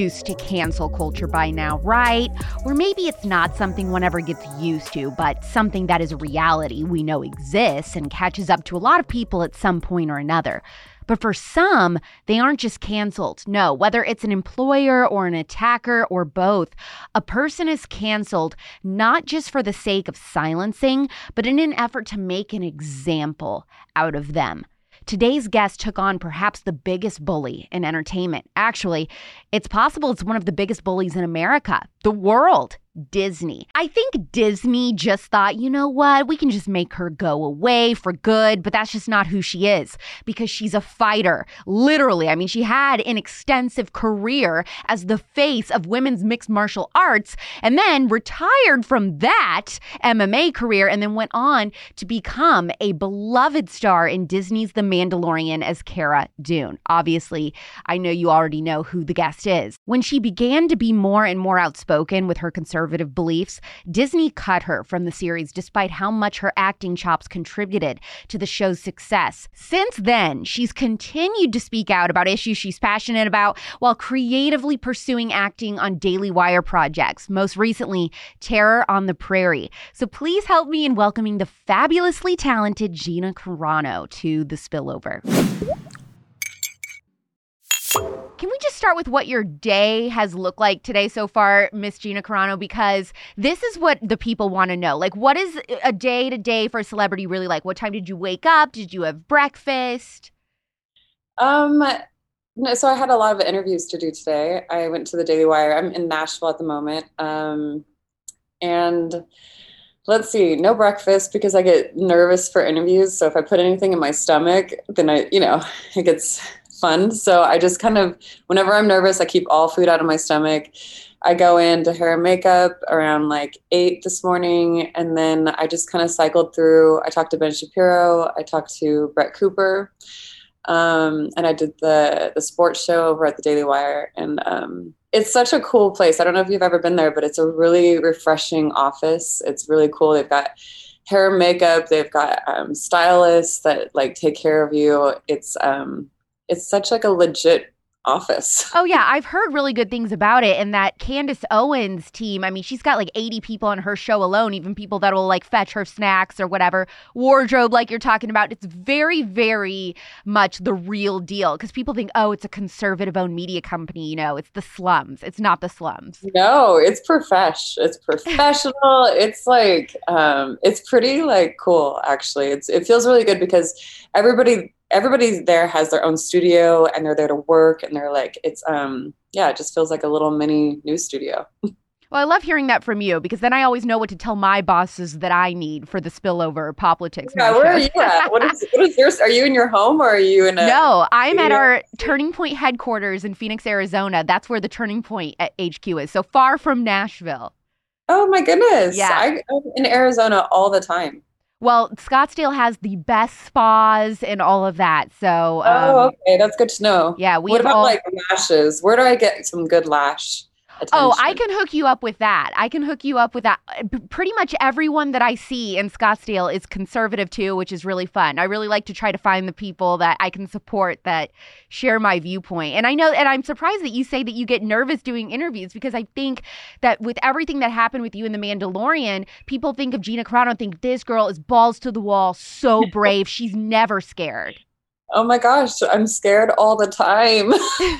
used to cancel culture by now, right? Or maybe it's not something one ever gets used to, but something that is a reality we know exists and catches up to a lot of people at some point or another. But for some, they aren't just canceled. No, whether it's an employer or an attacker or both, a person is canceled not just for the sake of silencing, but in an effort to make an example out of them. Today's guest took on perhaps the biggest bully in entertainment. Actually, it's possible it's one of the biggest bullies in America, the world. Disney. I think Disney just thought, you know what, we can just make her go away for good, but that's just not who she is because she's a fighter. Literally, I mean, she had an extensive career as the face of women's mixed martial arts and then retired from that MMA career and then went on to become a beloved star in Disney's The Mandalorian as Cara Dune. Obviously, I know you already know who the guest is. When she began to be more and more outspoken with her conservative beliefs, Disney cut her from the series despite how much her acting chops contributed to the show's success. Since then, she's continued to speak out about issues she's passionate about while creatively pursuing acting on Daily Wire projects, most recently Terror on the Prairie. So please help me in welcoming the fabulously talented Gina Carano to The Spillover. Can we just start with what your day has looked like today so far, Miss Gina Carano? Because this is what the people want to know. Like, what is a day-to-day for a celebrity really like? What time did you wake up? Did you have breakfast? No, so I had a lot of interviews to do today. I went to the Daily Wire. I'm in Nashville at the moment. And let's see, no breakfast because I get nervous for interviews. So if I put anything in my stomach, then it gets fun. So I just kind of, whenever I'm nervous, I keep all food out of my stomach. I go into hair and makeup around like 8 this morning. And then I just kind of cycled through. I talked to Ben Shapiro. I talked to Brett Cooper. And I did the sports show over at the Daily Wire. And it's such a cool place. I don't know if you've ever been there, but it's a really refreshing office. It's really cool. They've got hair and makeup. They've got stylists that like take care of you. It's such like a legit office. Oh, yeah. I've heard really good things about it. And that Candace Owens team, I mean, she's got like 80 people on her show alone, even people that will like fetch her snacks or whatever. Wardrobe, like you're talking about. It's very, very much the real deal because people think, oh, it's a conservative-owned media company. You know, it's the slums. It's not the slums. No, it's It's professional. It's like, it's pretty like cool, actually. It feels really good because everybody there has their own studio and they're there to work and they're like, it just feels like a little mini news studio. Well, I love hearing that from you because then I always know what to tell my bosses that I need for the Spillover politics. Yeah, where are you at? What is yours? Are you in your home or are you in a... No, I'm at our Turning Point headquarters in Phoenix, Arizona. That's where the Turning Point at HQ is. So far from Nashville. Oh my goodness. Yeah. I'm in Arizona all the time. Well, Scottsdale has the best spas and all of that. So, okay, that's good to know. Yeah, what about like lashes? Where do I get some good lash attention? Oh, I can hook you up with that. Pretty much everyone that I see in Scottsdale is conservative too, which is really fun. I really like to try to find the people that I can support that share my viewpoint. And I know, and I'm surprised that you say that you get nervous doing interviews because I think that with everything that happened with you in The Mandalorian, people think of Gina Carano and think this girl is balls to the wall, so brave. She's never scared. Oh my gosh, I'm scared all the time.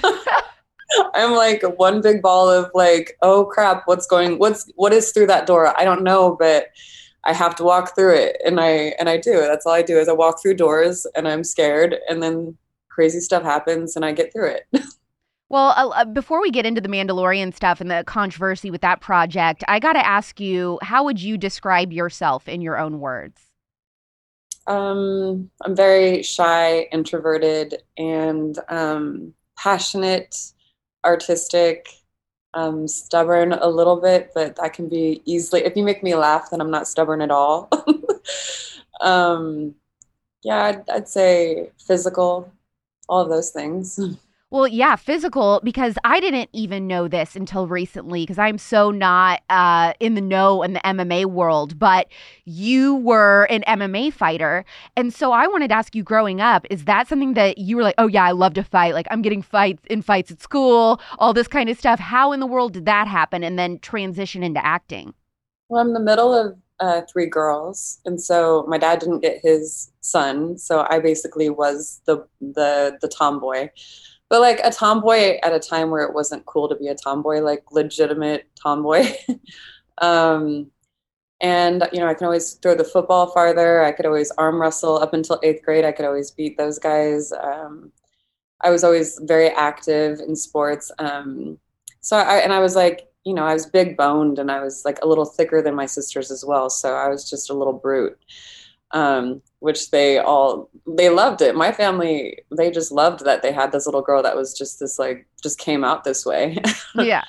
I'm like one big ball of like, oh crap, what is through that door? I don't know, but I have to walk through it. And I do. That's all I do is I walk through doors and I'm scared and then crazy stuff happens and I get through it. Well, before we get into the Mandalorian stuff and the controversy with that project, I got to ask you, how would you describe yourself in your own words? I'm very shy, introverted, and passionate, artistic, stubborn a little bit, but that can be easily, if you make me laugh, then I'm not stubborn at all. Yeah, I'd say physical, all of those things. Well, yeah, physical, because I didn't even know this until recently because I'm so not in the know in the MMA world, but you were an MMA fighter. And so I wanted to ask you growing up, is that something that you were like, oh, yeah, I love to fight? Like I'm getting fights at school, all this kind of stuff. How in the world did that happen and then transition into acting? Well, I'm the middle of three girls, and so my dad didn't get his son, so I basically was the tomboy. But like a tomboy at a time where it wasn't cool to be a tomboy, like legitimate tomboy. um, and I can always throw the football farther. I could always arm wrestle up until eighth grade. I could always beat those guys. I was always very active in sports. I was like, I was big boned and I was like a little thicker than my sisters as well. So I was just a little brute, which they loved it. My family, they just loved that they had this little girl that was just this like, just came out this way. Yeah.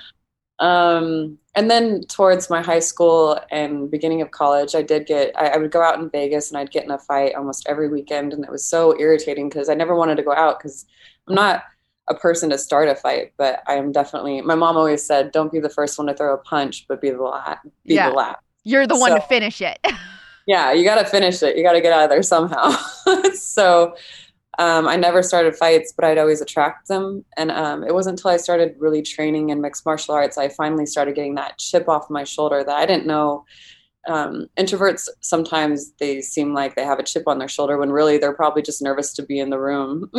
And then towards my high school and beginning of college, I would go out in Vegas and I'd get in a fight almost every weekend. And it was so irritating because I never wanted to go out because I'm not a person to start a fight, but I am definitely, my mom always said, don't be the first one to throw a punch, but be the Yeah. last. You're the one So to finish it. yeah, you got to finish it. You got to get out of there somehow. So I never started fights, but I'd always attract them. And it wasn't until I started really training in mixed martial arts, I finally started getting that chip off my shoulder that I didn't know. Introverts, sometimes they seem like they have a chip on their shoulder when really they're probably just nervous to be in the room,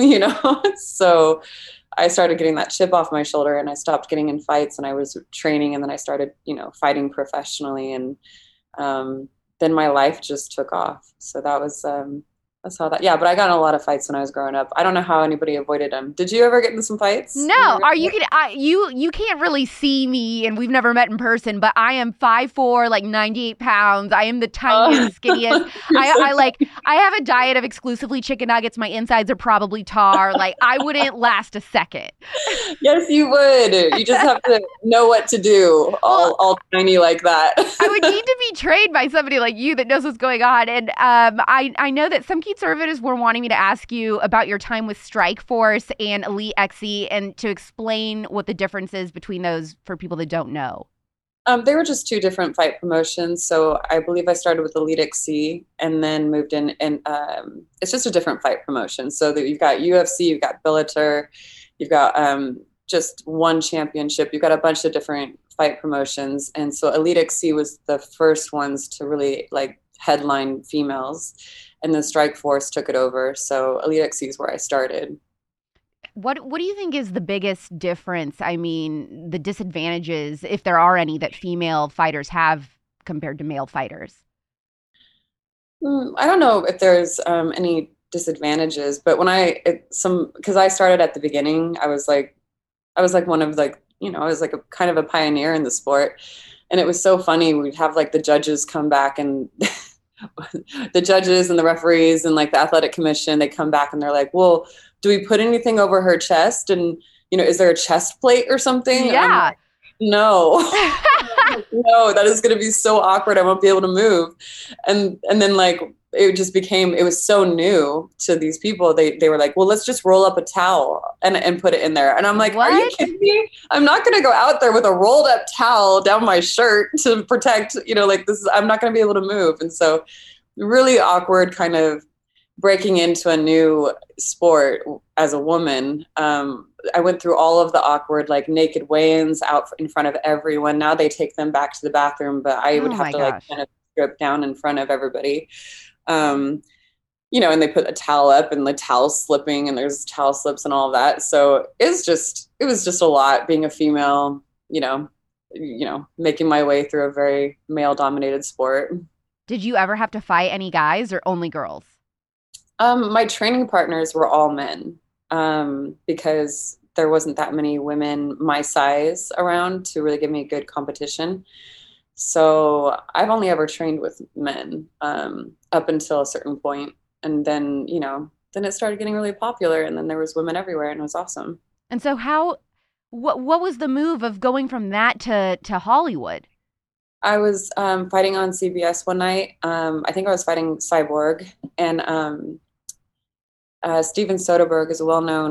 So I started getting that chip off my shoulder and I stopped getting in fights and I was training and then I started, fighting professionally. And then my life just took off. So that's how that, yeah, but I got in a lot of fights when I was growing up. I don't know how anybody avoided them. Did you ever get in some fights? No, are you kidding? You can't really see me, and we've never met in person. But I am 5'4", like 98 pounds. I am the tiniest, skinniest. I have a diet of exclusively chicken nuggets. My insides are probably tar. Like I wouldn't last a second. Yes, you would. You just have to know what to do. All tiny like that. I would need to be trained by somebody like you that knows what's going on. And I know that some conservatives were wanting me to ask you about your time with Strike Force and Elite XC and to explain what the difference is between those for people that don't know. They were just two different fight promotions. So I believe I started with Elite XC and then moved in, and it's just a different fight promotion. So that you've got UFC, you've got Bellator, you've got just one championship, you've got a bunch of different fight promotions. And so Elite XC was the first ones to really like headline females, and then Strike Force took it over. So Elite XC is where I started. What do you think is the biggest difference? I mean, the disadvantages, if there are any, that female fighters have compared to male fighters? I don't know if there's any disadvantages, but because I started at the beginning, I was like one of like, I was like a kind of a pioneer in the sport. And it was so funny. We'd have like the judges come back and the judges and the referees and like the athletic commission, they come back and they're like, well, do we put anything over her chest? And, is there a chest plate or something? Yeah. Like, no, no, that is going to be so awkward. I won't be able to move. And then like, it was so new to these people. They were like, well, let's just roll up a towel and put it in there. And I'm like, what? Are you kidding me? I'm not going to go out there with a rolled up towel down my shirt to protect, like this I'm not going to be able to move. And so really awkward kind of breaking into a new sport as a woman. I went through all of the awkward, like naked weigh-ins out in front of everyone. Now they take them back to the bathroom, but I would have to like kind of strip down in front of everybody. And they put a towel up and the towel slipping and there's towel slips and all of that. So it was just a lot being a female, making my way through a very male dominated sport. Did you ever have to fight any guys or only girls? My training partners were all men, because there wasn't that many women my size around to really give me good competition. So I've only ever trained with men, up until a certain point. And then, then it started getting really popular and then there was women everywhere and it was awesome. And so what was the move of going from that to Hollywood? I was fighting on CBS one night. I think I was fighting Cyborg, and Steven Soderbergh is a well-known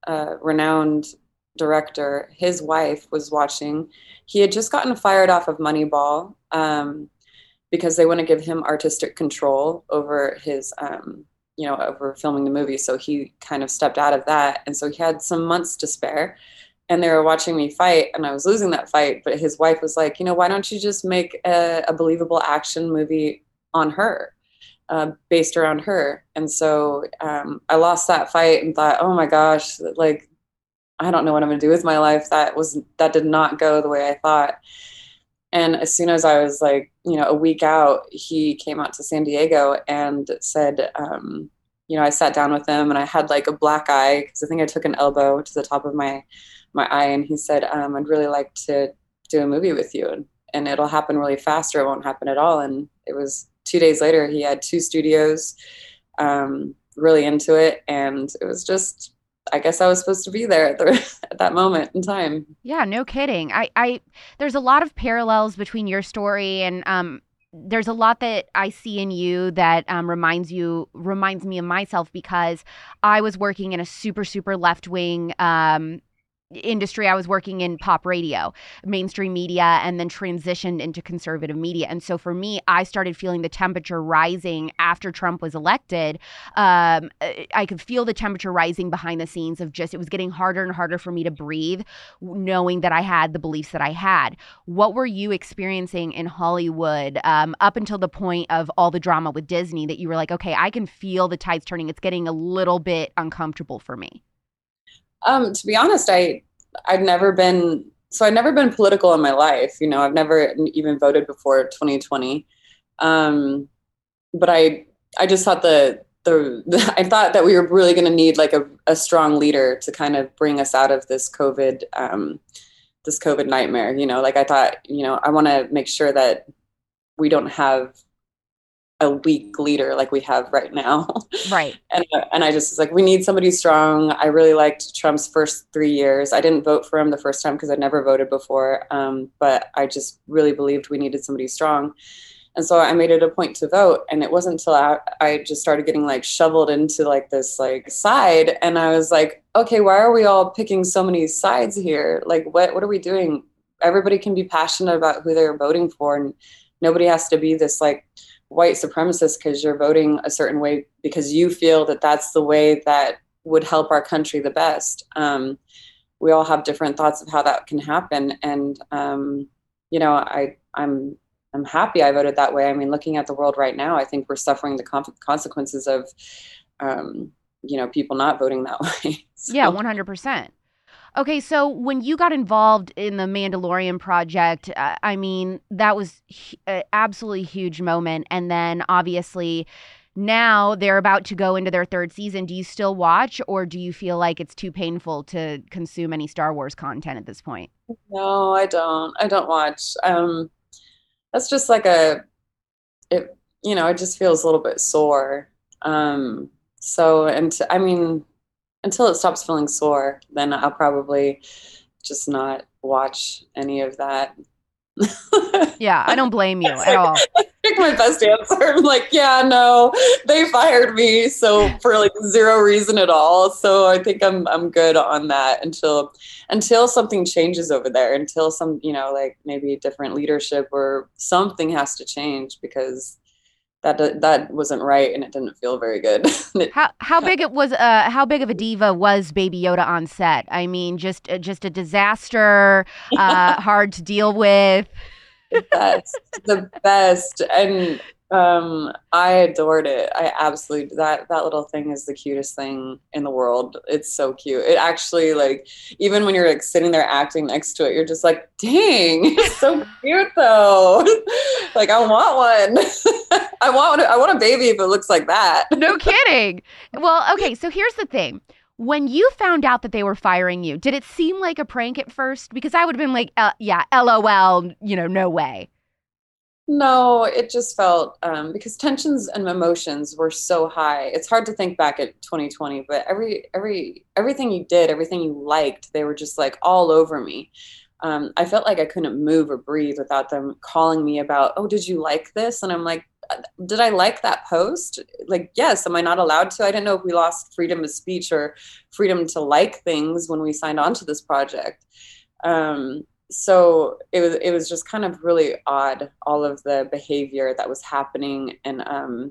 renowned director, his wife was watching. He had just gotten fired off of Moneyball because they want to give him artistic control over his, over filming the movie. So he kind of stepped out of that. And so he had some months to spare. And they were watching me fight, and I was losing that fight. But his wife was like, why don't you just make a believable action movie on her, based around her? And so I lost that fight and thought, oh my gosh, like, I don't know what I'm going to do with my life. That did not go the way I thought. And as soon as I was like, a week out, he came out to San Diego and said, I sat down with him and I had like a black eye because I think I took an elbow to the top of my eye. And he said, I'd really like to do a movie with you, and it'll happen really fast or it won't happen at all. And it was 2 days later, he had 2 studios, really into it. And it was just, I guess I was supposed to be there at that moment in time. Yeah, no kidding. There's a lot of parallels between your story and there's a lot that I see in you that reminds me of myself, because I was working in a super, super left wing industry. I was working in pop radio, mainstream media, and then transitioned into conservative media. And so for me, I started feeling the temperature rising after Trump was elected. I could feel the temperature rising behind the scenes of just, it was getting harder and harder for me to breathe, knowing that I had the beliefs that I had. What were you experiencing in Hollywood up until the point of all the drama with Disney that you were like, okay, I can feel the tides turning. It's getting a little bit uncomfortable for me? To be honest, I'd never been political in my life. I've never even voted before 2020. But I just thought I thought that we were really going to need like a strong leader to kind of bring us out of this COVID nightmare. Like I thought, I want to make sure that we don't have a weak leader like we have right now. Right. And I just was like, we need somebody strong. I really liked Trump's first 3 years. I didn't vote for him the first time because I'd never voted before. But I just really believed we needed somebody strong. And so I made it a point to vote. And it wasn't until I just started getting like shoveled into like this like side. And I was like, okay, why are we all picking so many sides here? Like, what are we doing? Everybody can be passionate about who they're voting for. And nobody has to be this like white supremacist because you're voting a certain way because you feel that that's the way that would help our country the best. We all have different thoughts of how that can happen. And, I'm happy I voted that way. I mean, looking at the world right now, I think we're suffering the consequences of, people not voting that way. So. Yeah, 100%. Okay, so when you got involved in the Mandalorian project, that was an absolutely huge moment. And then obviously now they're about to go into their 3rd season. Do you still watch, or do you feel like it's too painful to consume any Star Wars content at this point? No, I don't. I don't watch. That's just like it just feels a little bit sore. Until it stops feeling sore, then I'll probably just not watch any of that. Yeah, I don't blame you at all. I think my best answer. I'm like, yeah, no, they fired me, so for like 0 reason at all. So I think I'm good on that until something changes over there, until some, like maybe different leadership or something has to change, because that wasn't right and it didn't feel very good. How big of a diva was Baby Yoda on set? I mean, just a disaster, hard to deal with. The best. And I adored it. I absolutely, that little thing is the cutest thing in the world. It's so cute. It actually, like, even when you're like sitting there acting next to it, you're just like, dang, it's so cute though. Like, I want one. I want a baby if it looks like that. No kidding. Well, okay, so here's the thing. When you found out that they were firing you, did it seem like a prank at first? Because I would have been like, yeah, LOL, no way. No, it just felt, because tensions and emotions were so high. It's hard to think back at 2020, but everything you did, everything you liked, they were just like all over me. I felt like I couldn't move or breathe without them calling me about, oh, did you like this? And I'm like, did I like that post? Like, yes. Am I not allowed to? I didn't know if we lost freedom of speech or freedom to like things when we signed on to this project. So it was just kind of really odd, all of the behavior that was happening. And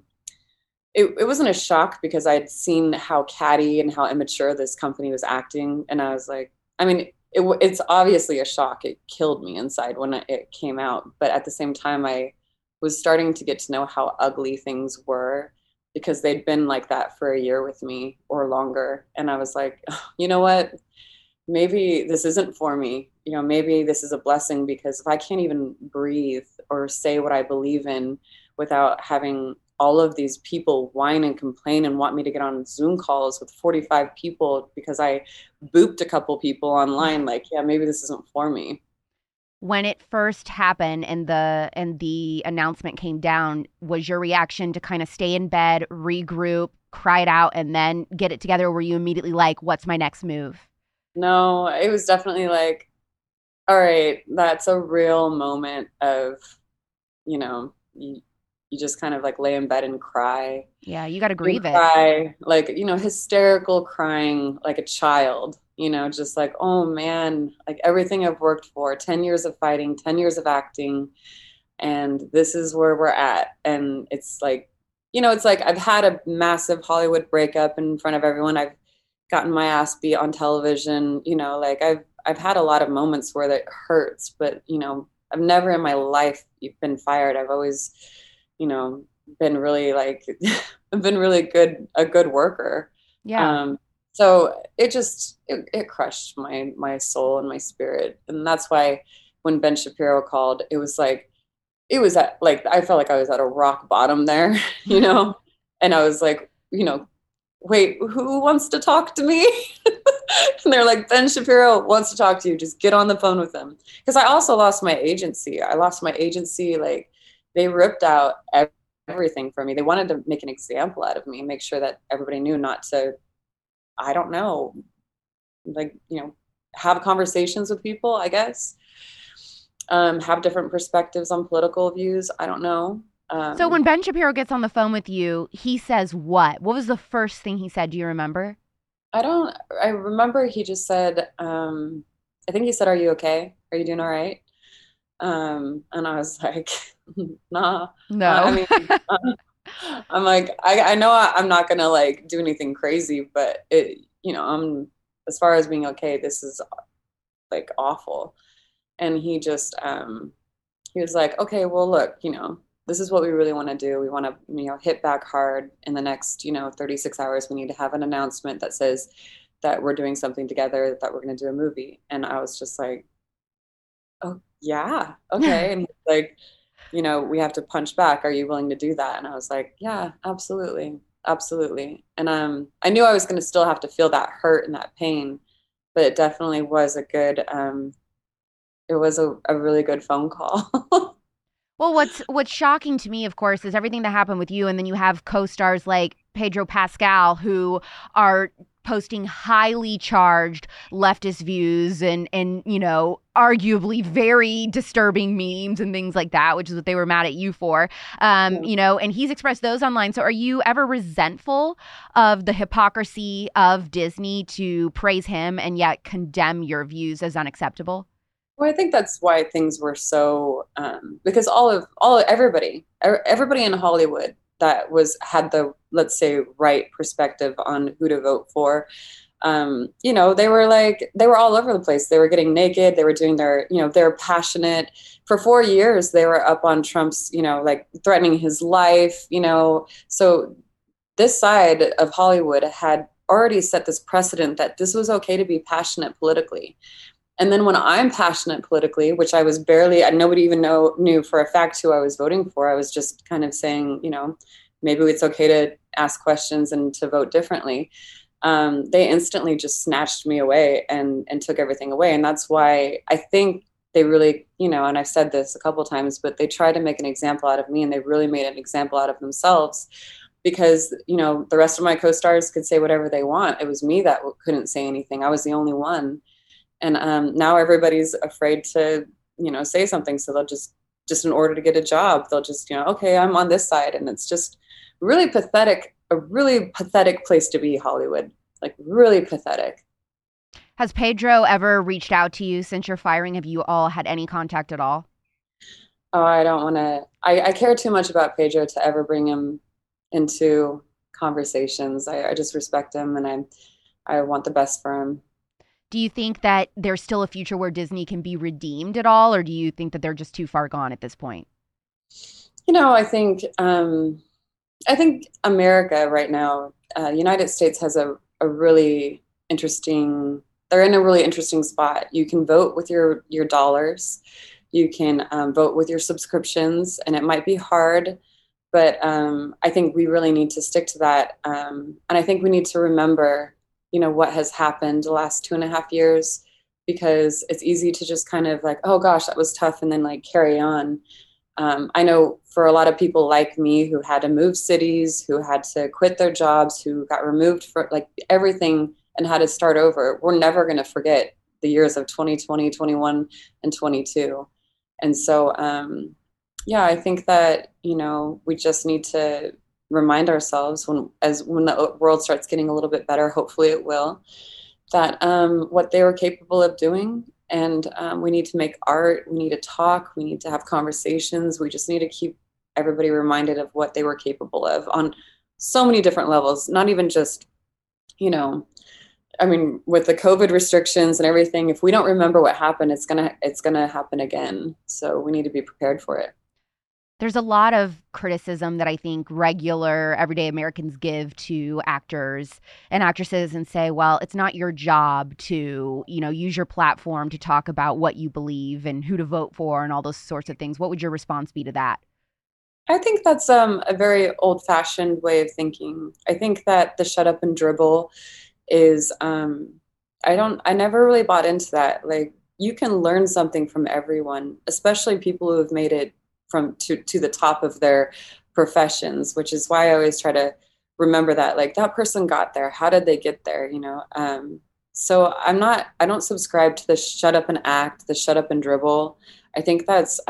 it wasn't a shock because I'd seen how catty and how immature this company was acting. And I was like, I mean, it's obviously a shock. It killed me inside when it came out. But at the same time, I was starting to get to know how ugly things were because they'd been like that for a year with me or longer. And I was like, oh, you know what? Maybe this isn't for me. You know, maybe this is a blessing because if I can't even breathe or say what I believe in without having all of these people whine and complain and want me to get on Zoom calls with 45 people because I booped a couple people online, like, yeah, maybe this isn't for me. When it first happened and the announcement came down, was your reaction to kind of stay in bed, regroup, cry it out, and then get it together? Or were you immediately like, what's my next move? No, it was definitely like, all right, that's a real moment of, you know, you just kind of like lay in bed and cry Yeah, you got to and grieve it. cry, like, hysterical crying like a child, just like, oh man, like everything I've worked for, 10 years of fighting, 10 years of acting, and this is where we're at. And it's like, it's like I've had a massive Hollywood breakup in front of everyone. I've gotten my ass beat on television, like I've had a lot of moments where that hurts, but I've never in my life been fired. I've always, you know, been really like I've been really a good worker. Yeah. Um, so it crushed my soul and my spirit. And that's why when Ben Shapiro called, it was at like I felt like I was at a rock bottom there, and I was like, wait, who wants to talk to me? And they're like, Ben Shapiro wants to talk to you. Just get on the phone with him. Because I also lost my agency. I lost my agency. Like they ripped out everything from me. They wanted to make an example out of me, make sure that everybody knew not to, I don't know, like, have conversations with people, I guess. Have different perspectives on political views. I don't know. So when Ben Shapiro gets on the phone with you, he says what? What was the first thing he said? Do you remember? I remember he just said, I think he said, are you okay? Are you doing all right? And I was like, nah. I No. mean, I'm like, I know I'm not gonna like do anything crazy, but I'm as far as being okay, this is like awful. And he was like, okay, well, look, this is what we really want to do. We want to, hit back hard in the next, 36 hours. We need to have an announcement that says that we're doing something together, that we're going to do a movie. And I was just like, oh, yeah, okay. And he's like, we have to punch back. Are you willing to do that? And I was like, yeah, absolutely. Absolutely. And I knew I was going to still have to feel that hurt and that pain, but it definitely was it was a really good phone call. Well, what's shocking to me, of course, is everything that happened with you, and then you have co-stars like Pedro Pascal who are posting highly charged leftist views and arguably very disturbing memes and things like that, which is what they were mad at you for. And he's expressed those online. So are you ever resentful of the hypocrisy of Disney to praise him and yet condemn your views as unacceptable? Well, I think that's why things were so because everybody in Hollywood that had the, let's say, right perspective on who to vote for. They were all over the place. They were getting naked. They were doing they're passionate. For 4 years, they were up on Trump's, like threatening his life. So this side of Hollywood had already set this precedent that this was okay to be passionate politically. And then when I'm passionate politically, which I was nobody even knew for a fact who I was voting for. I was just kind of saying, maybe it's okay to ask questions and to vote differently. They instantly just snatched me away and took everything away. And that's why I think they really, and I've said this a couple of times, but they tried to make an example out of me, and they really made an example out of themselves because, the rest of my co-stars could say whatever they want. It was me that couldn't say anything. I was the only one. And now everybody's afraid to, say something. So they'll just just in order to get a job, they'll just, okay, I'm on this side. And it's just really pathetic, a really pathetic place to be, Hollywood, like really pathetic. Has Pedro ever reached out to you since your firing? Have you all had any contact at all? Oh, I don't want to, I care too much about Pedro to ever bring him into conversations. I just respect him, and I want the best for him. Do you think that there's still a future where Disney can be redeemed at all, or do you think that they're just too far gone at this point? I think America right now, United States has a really interesting, they're in a really interesting spot. You can vote with your dollars. You can vote with your subscriptions, and it might be hard, but I think we really need to stick to that. And I think we need to remember, what has happened the last 2.5 years, because it's easy to just kind of like, oh gosh, that was tough, and then like carry on. I know for a lot of people like me who had to move cities, who had to quit their jobs, who got removed for like everything and had to start over, we're never going to forget the years of 2020, 21, and 22. And so, yeah, I think that, we just need to remind ourselves when the world starts getting a little bit better, hopefully it will, that what they were capable of doing. And we need to make art, we need to talk, we need to have conversations. We just need to keep everybody reminded of what they were capable of on so many different levels, not even just, with the COVID restrictions and everything, if we don't remember what happened, it's gonna happen again. So we need to be prepared for it. There's a lot of criticism that I think regular, everyday Americans give to actors and actresses and say, well, it's not your job to, use your platform to talk about what you believe and who to vote for and all those sorts of things. What would your response be to that? I think that's a very old-fashioned way of thinking. I think that the shut up and dribble is, I never really bought into that. Like, you can learn something from everyone, especially people who have made it to the top of their professions, which is why I always try to remember that, like, that person got there. How did they get there? So I don't subscribe to the shut up and act, the shut up and dribble. I think that's,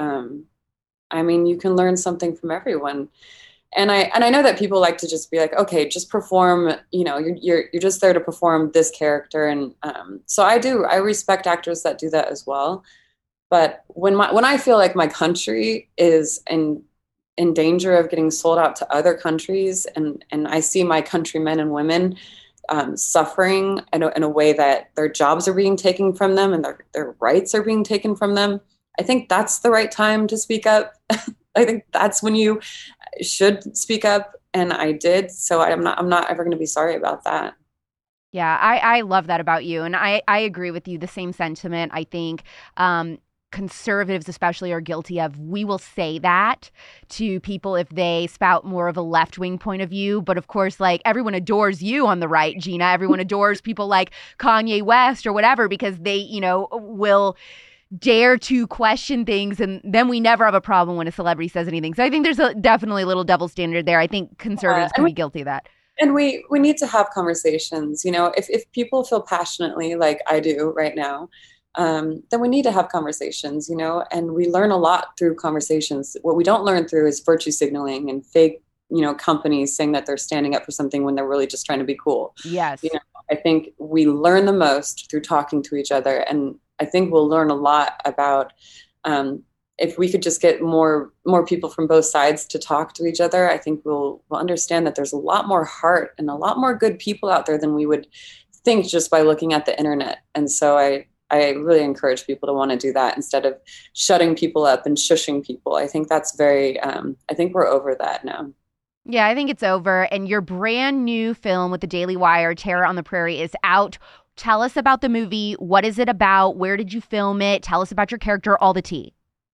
you can learn something from everyone. And I know that people like to just be like, okay, just perform, you're just there to perform this character. And so I respect actors that do that as well. But when I feel like my country is in danger of getting sold out to other countries, and I see my countrymen and women suffering in a way that their jobs are being taken from them and their rights are being taken from them, I think that's the right time to speak up. I think that's when you should speak up, and I did. So I'm not ever going to be sorry about that. Yeah, I love that about you. And I agree with you. The same sentiment. I think conservatives especially are guilty of. We will say that to people if they spout more of a left-wing point of view. But of course, like, everyone adores you on the right, Gina. Everyone adores people like Kanye West or whatever, because they, will dare to question things, and then we never have a problem when a celebrity says anything. So I think there's definitely a little double standard there. I think conservatives can be guilty of that. And we need to have conversations. If people feel passionately like I do right now, then we need to have conversations, and we learn a lot through conversations. What we don't learn through is virtue signaling and fake, companies saying that they're standing up for something when they're really just trying to be cool. Yes. I think we learn the most through talking to each other. And I think we'll learn a lot about, if we could just get more people from both sides to talk to each other. I think we'll understand that there's a lot more heart and a lot more good people out there than we would think just by looking at the internet. And so I really encourage people to want to do that instead of shutting people up and shushing people. I think that's I think we're over that now. Yeah, I think it's over. And your brand new film with the Daily Wire, Terror on the Prairie, is out. Tell us about the movie. What is it about? Where did you film it? Tell us about your character, all the tea.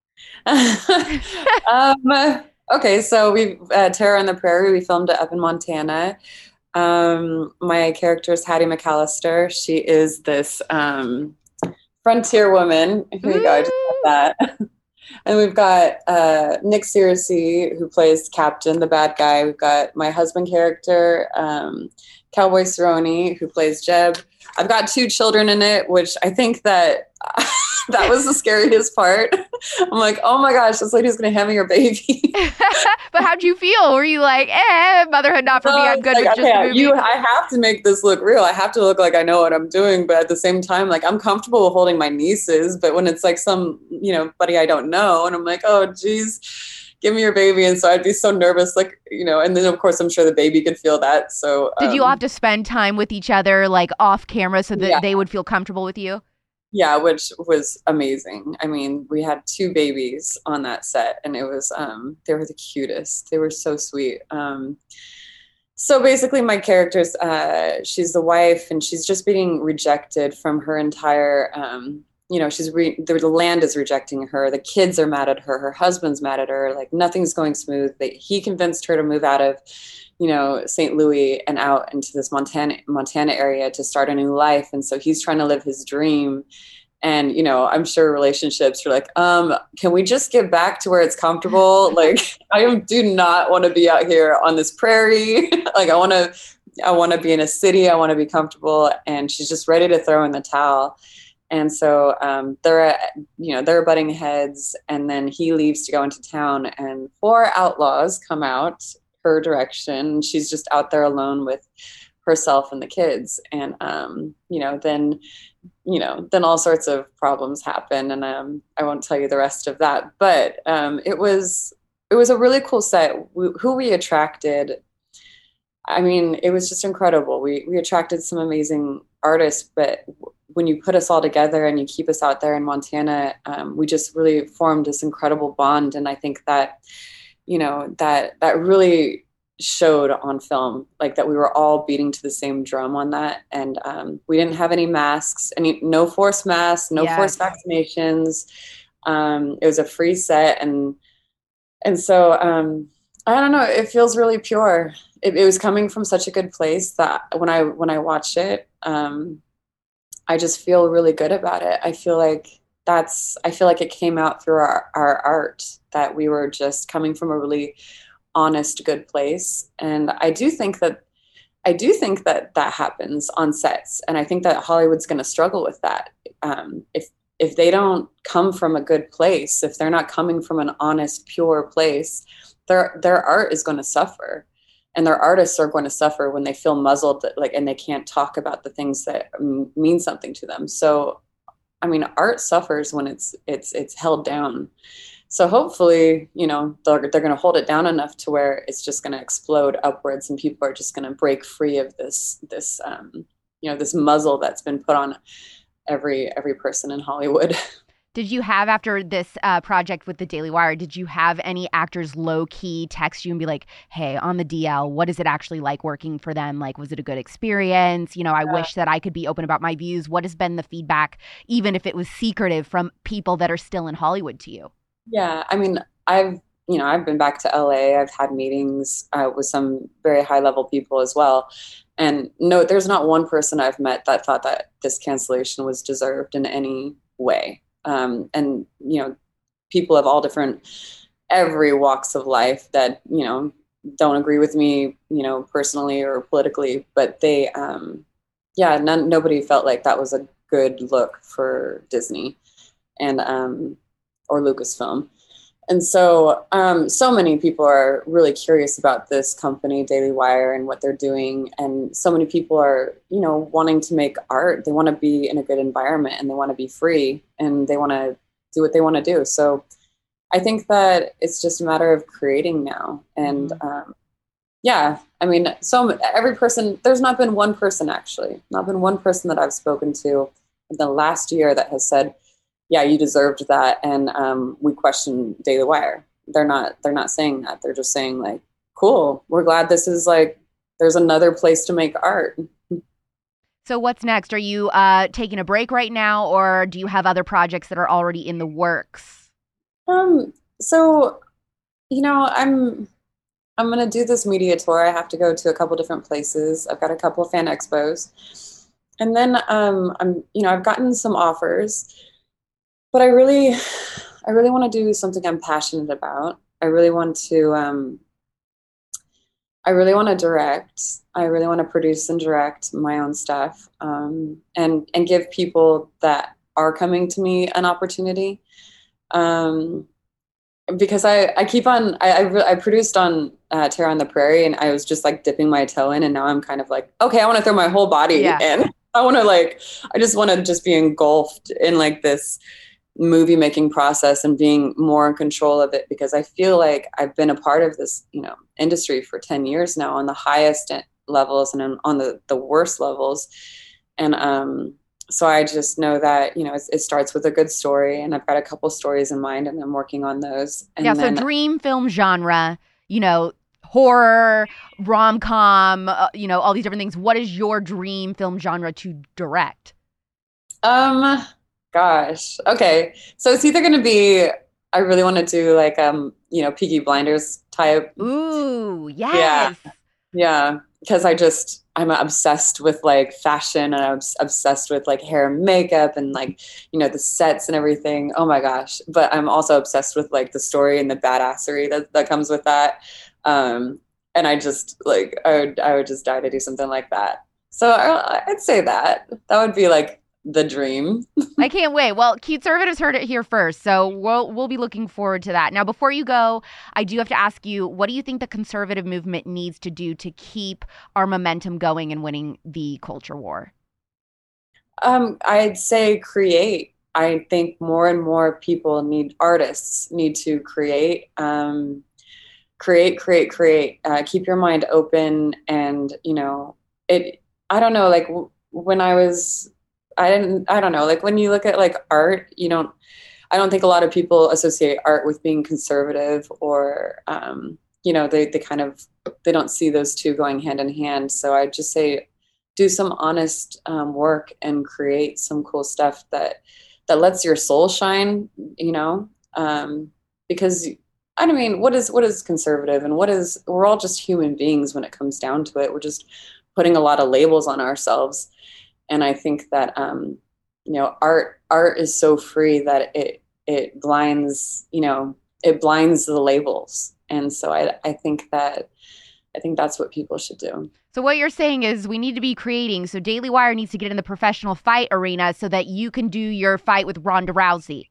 Okay, so we Terror on the Prairie, we filmed it up in Montana. My character is Hattie McAllister. She is this frontier woman. Here you go, I just got that. And we've got Nick Searcy, who plays Captain, the bad guy. We've got my husband character, Cowboy Cerrone, who plays Jeb. I've got 2 children in it, which I think that That was the scariest part. I'm like, oh my gosh, this lady's gonna hand me her baby. But how'd you feel? Were you like, motherhood not for So me, I'm it's good like, with just the okay, movie? I have to make this look real. I have to look like I know what I'm doing, but at the same time, like I'm comfortable holding my nieces. But when it's like some, buddy I don't know, and I'm like, oh, geez, give me your baby, and so I'd be so nervous, like, and then of course I'm sure the baby could feel that. So Did you all have to spend time with each other, like off camera, so that yeah, they would feel comfortable with you? yeah, which was amazing. I mean, we had two babies on that set, and it was they were the cutest. They were so sweet. So basically, my character's she's the wife, and she's just being rejected from her entire. The land is rejecting her. The kids are mad at her. Her husband's mad at her. Like nothing's going smooth. He convinced her to move out of, St. Louis and out into this Montana area to start a new life. And so he's trying to live his dream. And, I'm sure relationships are like, can we just get back to where it's comfortable? Like, do not want to be out here on this prairie. Like, I want to be in a city. I want to be comfortable. And she's just ready to throw in the towel. And so they're butting heads. And then he leaves to go into town, and 4 outlaws come out her direction. She's just out there alone with herself and the kids. And, then all sorts of problems happen, and I won't tell you the rest of that. But it was a really cool set. Who we attracted, I mean, it was just incredible. We attracted some amazing artists, but when you put us all together and you keep us out there in Montana, we just really formed this incredible bond. And I think that, that really showed on film, like that we were all beating to the same drum on that. And we didn't have any masks, no forced masks, no forced vaccinations. It was a free set. And so I don't know, it feels really pure. It was coming from such a good place that when I watched it, I just feel really good about it. I feel like it came out through our art, that we were just coming from a really honest, good place. And I do think that that happens on sets. And I think that Hollywood's going to struggle with that. If they don't come from a good place, if they're not coming from an honest, pure place, their art is going to suffer. And their artists are going to suffer when they feel muzzled, and they can't talk about the things that mean something to them. So, I mean, art suffers when it's held down. So hopefully, they're going to hold it down enough to where it's just going to explode upwards, and people are just going to break free of this muzzle that's been put on every person in Hollywood. Did you have, after this project with the Daily Wire, did you have any actors low-key text you and be like, hey, on the DL, what is it actually like working for them? Like, was it a good experience? I wish that I could be open about my views. What has been the feedback, even if it was secretive, from people that are still in Hollywood to you? Yeah, I mean, I've been back to LA. I've had meetings with some very high level people as well. And no, there's not one person I've met that thought that this cancellation was deserved in any way. And, people of all different, every walks of life that, don't agree with me, personally or politically, but they, nobody felt like that was a good look for Disney and, or Lucasfilm. And so, so many people are really curious about this company, Daily Wire, and what they're doing. And so many people are, wanting to make art. They want to be in a good environment, and they want to be free, and they want to do what they want to do. So I think that it's just a matter of creating now. And I mean, every person, there's not been one person that I've spoken to in the last year that has said, yeah, you deserved that, and we question Daily Wire. They're not saying that. They're just saying, like, cool, we're glad this is, like, there's another place to make art. So what's next? Are you taking a break right now, or do you have other projects that are already in the works? So, I'm going to do this media tour. I have to go to a couple different places. I've got a couple of fan expos, and then I've gotten some offers. But I really want to do something I'm passionate about. I really want to direct. I really want to produce and direct my own stuff, and give people that are coming to me an opportunity. Because I keep on, I produced on Terror on the Prairie, and I was just like dipping my toe in, and now I'm kind of like, okay, I want to throw my whole body in. I just want to just be engulfed in like this movie making process and being more in control of it, because I feel like I've been a part of this, industry for 10 years now on the highest levels and on the worst levels. And so I just know that, it starts with a good story, and I've got a couple stories in mind, and I'm working on those. And so dream film genre, horror, rom-com, all these different things. What is your dream film genre to direct? Gosh. Okay. So it's either going to be, I really want to do like, Peaky Blinders type. Ooh, yes. Yeah. Because I'm obsessed with like fashion, and I'm obsessed with like hair and makeup and like, the sets and everything. Oh my gosh. But I'm also obsessed with like the story and the badassery that comes with that. And I just like, I would just die to do something like that. So I'd say that would be like the dream. I can't wait. Well, Cute-Servatives heard it here first, so we'll be looking forward to that. Now, before you go, I do have to ask you, what do you think the conservative movement needs to do to keep our momentum going and winning the culture war? I'd say create. I think more and more artists need to create. Create. Keep your mind open, and I don't know. Like when I don't know, like when you look at like art, I don't think a lot of people associate art with being conservative, or, they don't see those two going hand in hand. So I'd just say, do some honest work and create some cool stuff that lets your soul shine, because what is conservative, and we're all just human beings when it comes down to it. We're just putting a lot of labels on ourselves. And I think that, art is so free that it blinds the labels. And so I think that's what people should do. So what you're saying is we need to be creating. So Daily Wire needs to get in the professional fight arena so that you can do your fight with Ronda Rousey.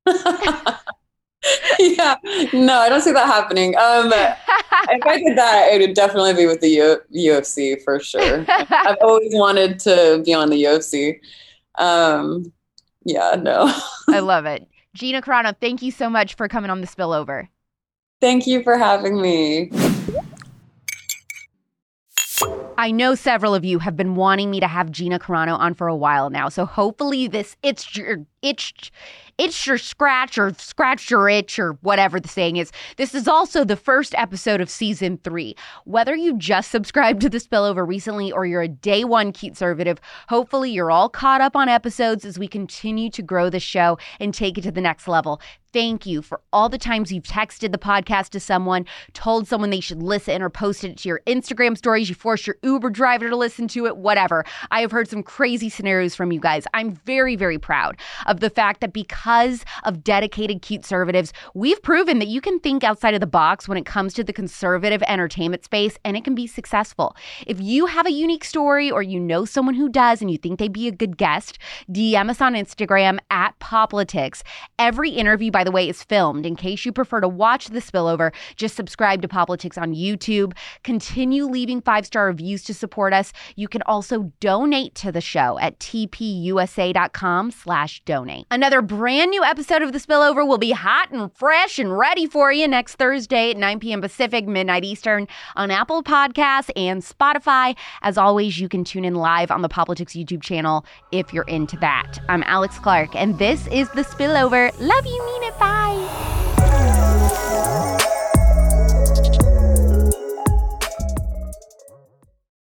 Yeah, no, I don't see that happening. If I did that, it would definitely be with the UFC for sure. I've always wanted to be on the UFC. Yeah, no. I love it. Gina Carano, thank you so much for coming on The Spillover. Thank you for having me. I know several of you have been wanting me to have Gina Carano on for a while now, so hopefully this itched your scratch, or scratched your itch, or whatever the saying is. This is also the first episode of season 3. Whether you just subscribed to The Spillover recently or you're a day one Cute-Servative, hopefully you're all caught up on episodes as we continue to grow the show and take it to the next level. Thank you for all the times you've texted the podcast to someone, told someone they should listen, or posted it to your Instagram stories. You forced your Uber driver to listen to it, whatever. I have heard some crazy scenarios from you guys. I'm very, very proud of the fact that because of dedicated Cute-Servatives, we've proven that you can think outside of the box when it comes to the conservative entertainment space, and it can be successful. If you have a unique story, or you know someone who does and you think they'd be a good guest, DM us on Instagram at Poplitics. Every interview, by the way, is filmed. In case you prefer to watch The Spillover, just subscribe to Poplitics on YouTube. Continue leaving 5-star reviews to support us. You can also donate to the show at tpusa.com/donate. Another brand new episode of The Spillover will be hot and fresh and ready for you next Thursday at 9 p.m. Pacific, midnight Eastern on Apple Podcasts and Spotify. As always, you can tune in live on the Poplitics YouTube channel if you're into that. I'm Alex Clark, and this is The Spillover. Love you, mean it. Bye.